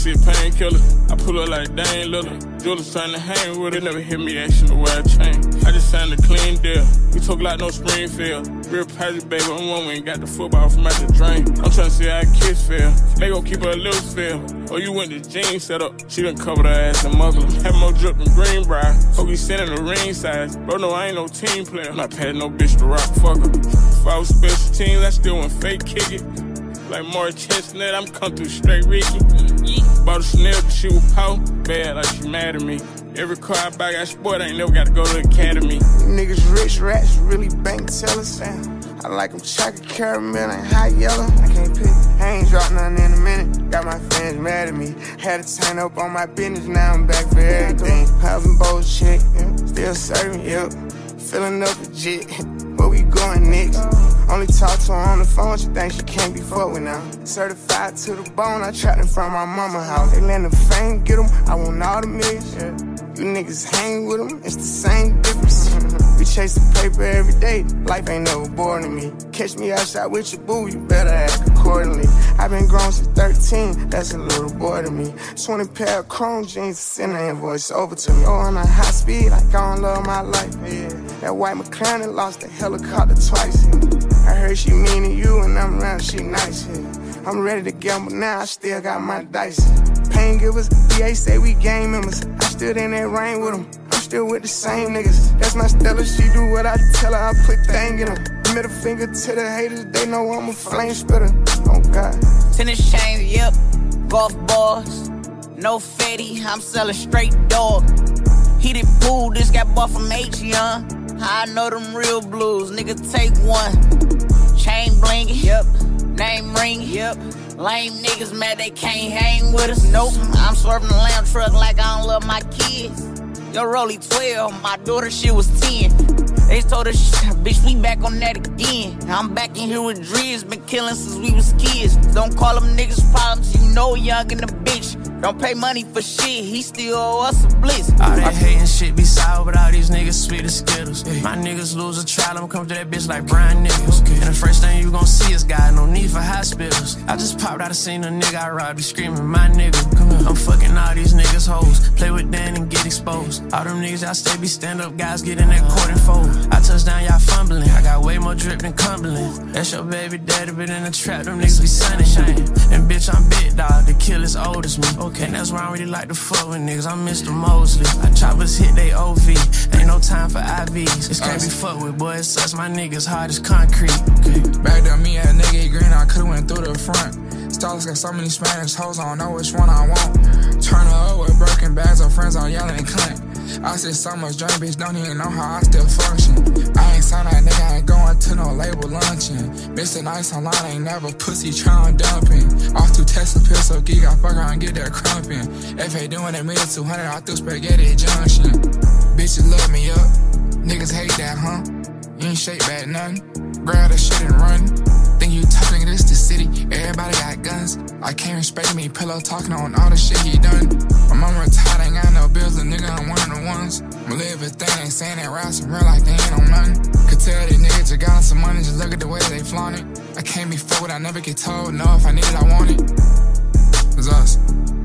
shit painkiller. I pull up like Dane Lillard. Jewelers trying to hang with it, never hit me asking to wear a chain. I just signed a clean deal. We talk like no Springfield. Real Patrick, baby, I'm one we ain't got the football from out the drain. I'm trying to see how kids feel. They gon' keep her lips feel. Oh, you went to jeans set up. She done covered her ass in muggler. Have more drip than Greenbrier. Hope you sending the ring size. Bro, no, I ain't no team player. I'm not patting no bitch to rock, fuck her. If I was special teams, I still want fake kick it. Like Mark Chestnut, I'm come through straight Ricky. Bought a Chanel cause she was poor. Bad like she mad at me. Every car I buy got sport, I ain't never gotta go to the academy. Niggas rich rats, really bank tellers. I like them chocolate caramel and hot yellow. I can't pick, I ain't dropped nothing in a minute. Got my fans mad at me. Had to turn up on my business, now I'm back for everything. Housing bullshit, still serving, yep. Filling up legit, where we going next? Only talk to her on the phone, she think she can't be fucked with now. Certified to the bone, I trapped them from my mama house. They land the fame, get them, I want all the millions. You niggas hang with them, it's the same difference. We chase the paper every day, life ain't never boring to me. Catch me outside with your boo, you better act accordingly. I been grown since 13, that's a little boy to me. 20 pair of chrome jeans, send the invoice over to me. Oh, on a high speed, like I don't love my life. That white McLaren lost the helicopter twice. I heard she mean to you and I'm around, she nice. I'm ready to gamble now, I still got my dice. Pain givers, DA say we gang members. I stood in that rain with them, I'm still with the same niggas. That's my Stella, she do what I tell her, I put thing in her. Middle finger to the haters, they know I'm a flame spitter. Oh God. Tennis chains, yep, golf balls. No fatty, I'm selling straight dog. Heated pool, this got bought from H-Young. I know them real blues, nigga take one. Chain blingin', yep. Name ringin', yep. Lame niggas mad they can't hang with us, nope. I'm swerving the lamb truck like I don't love my kids. Yo, Rolly 12, my daughter, she was 10. They told us, bitch, we back on that again. I'm back in here with Drees, been killing since we was kids. Don't call them niggas problems, you know young and a bitch. Don't pay money for shit, he still owe us a blitz. All that hating shit be sour, but all these niggas sweet as Skittles. My niggas lose a trial, I'ma come to that bitch like Brian Nichols. And the first thing you gon' see is God, no need for hospitals. I just popped out, I seen a nigga I robbed, he screaming, my nigga. Come here. I'm fucking all these niggas hoes, play with Dan and get exposed. All them niggas I stay be stand up guys, get in that court and fold. I touch down, y'all fumbling, I got way more drip than Cumberland. That's your baby daddy, but in the trap, them niggas be sunny shine. And bitch, I'm big dog, the killer's old as me. And that's why I don't really like to fuck with niggas, I'm Mr. Mosley. I choppers hit they OV, ain't no time for IVs. This can't be fucked with, boy, it sucks my niggas hard as concrete. Back to me, a nigga green, I could've went through the front. Stars got so many Spanish hoes, I don't know which one I want. Turn her up with broken bags of friends, all yelling and cunt. I said so much drink, bitch, don't even know how I still function. I ain't signed that nigga, I ain't going to no label luncheon. Mr. Nice online, ain't never pussy trying dumping. Off to test a pistol, geek, I fuck around and get that crumping. If they doing it, minute 200, I threw spaghetti junction. Bitches love me up, niggas hate that, huh? You ain't shake back nothing, grab the shit and run. Think you talking this the city, everybody got guns. I can't respect me, pillow talking on all the shit he done. My mama retired, ain't got no bills, the nigga, I'm one of the ones. I'ma live a thing, ain't saying that rap some real like they ain't on nothing. Could tell these niggas just got some money, just look at the way they flaunt it. I can't be fucked with, I never get told, no, if I need it, I want it. It's us.